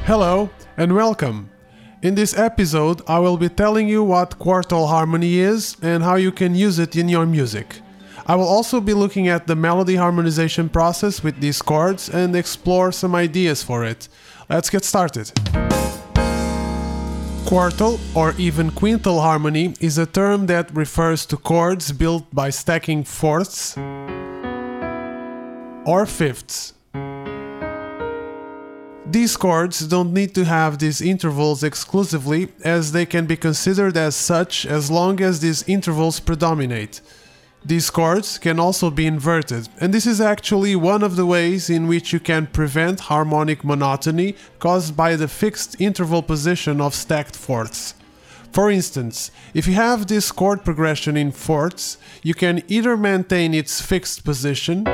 Hello and welcome. In this episode, I will be telling you what quartal harmony is and how you can use it in your music. I will also be looking at the melody harmonization process with these chords and explore some ideas for it. Let's get started. Quartal or even quintal harmony is a term that refers to chords built by stacking fourths or fifths. These chords don't need to have these intervals exclusively, as they can be considered as such as long as these intervals predominate. These chords can also be inverted, and this is actually one of the ways in which you can prevent harmonic monotony caused by the fixed interval position of stacked fourths. For instance, if you have this chord progression in fourths, you can either maintain its fixed position,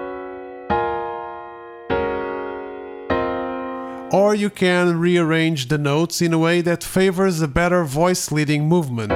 or you can rearrange the notes in a way that favors a better voice leading movement.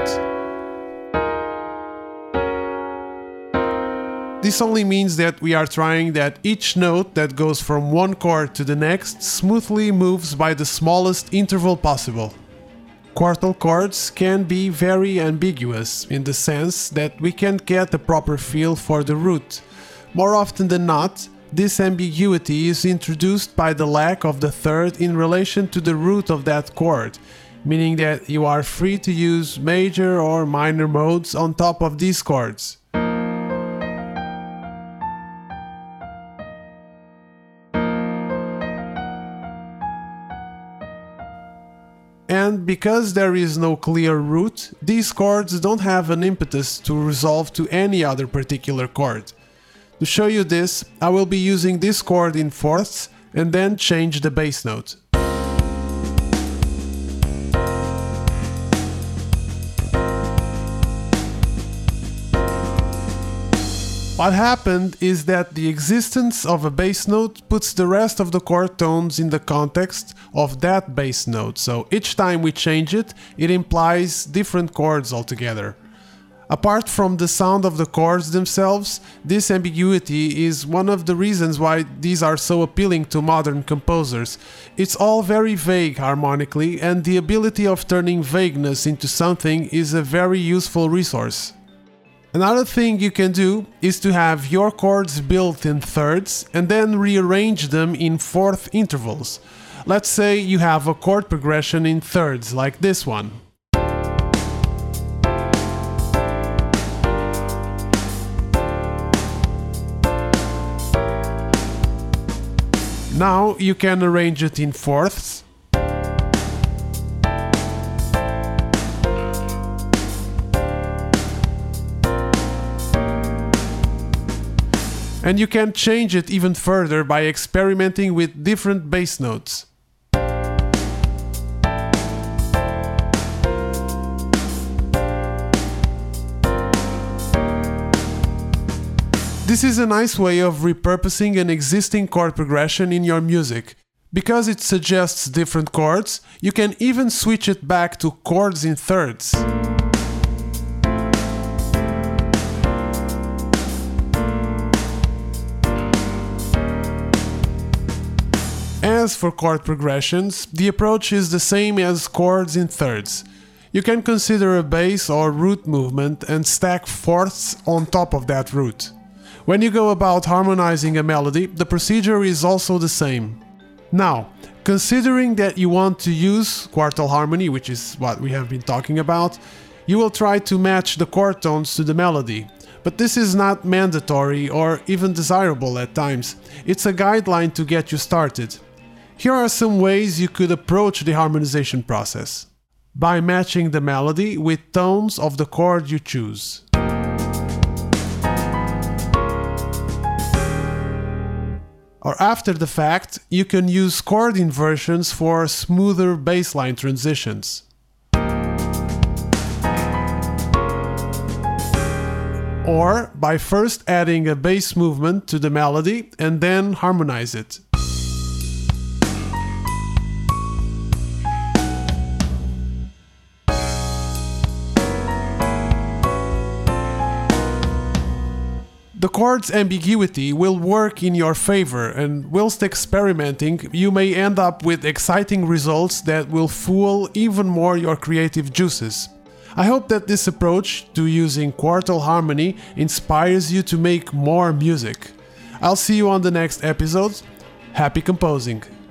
This only means that we are trying that each note that goes from one chord to the next smoothly moves by the smallest interval possible. Quartal chords can be very ambiguous in the sense that we can't get the proper feel for the root. More often than not, this ambiguity is introduced by the lack of the third in relation to the root of that chord, meaning that you are free to use major or minor modes on top of these chords. And because there is no clear root, these chords don't have an impetus to resolve to any other particular chord. To show you this, I will be using this chord in fourths and then change the bass note. What happened is that the existence of a bass note puts the rest of the chord tones in the context of that bass note, so each time we change it, it implies different chords altogether. Apart from the sound of the chords themselves, this ambiguity is one of the reasons why these are so appealing to modern composers. It's all very vague harmonically, and the ability of turning vagueness into something is a very useful resource. Another thing you can do is to have your chords built in thirds and then rearrange them in fourth intervals. Let's say you have a chord progression in thirds like this one. Now you can arrange it in fourths, and you can change it even further by experimenting with different bass notes. This is a nice way of repurposing an existing chord progression in your music. Because it suggests different chords, you can even switch it back to chords in thirds. As for chord progressions, the approach is the same as chords in thirds. You can consider a bass or root movement and stack fourths on top of that root. When you go about harmonizing a melody, the procedure is also the same. Now, considering that you want to use quartal harmony, which is what we have been talking about, you will try to match the chord tones to the melody. But this is not mandatory or even desirable at times. It's a guideline to get you started. Here are some ways you could approach the harmonization process. By matching the melody with tones of the chord you choose. Or after the fact, you can use chord inversions for smoother bassline transitions. Or by first adding a bass movement to the melody and then harmonize it. The chord's ambiguity will work in your favor, and whilst experimenting, you may end up with exciting results that will fuel even more your creative juices. I hope that this approach to using quartal harmony inspires you to make more music. I'll see you on the next episode. Happy composing!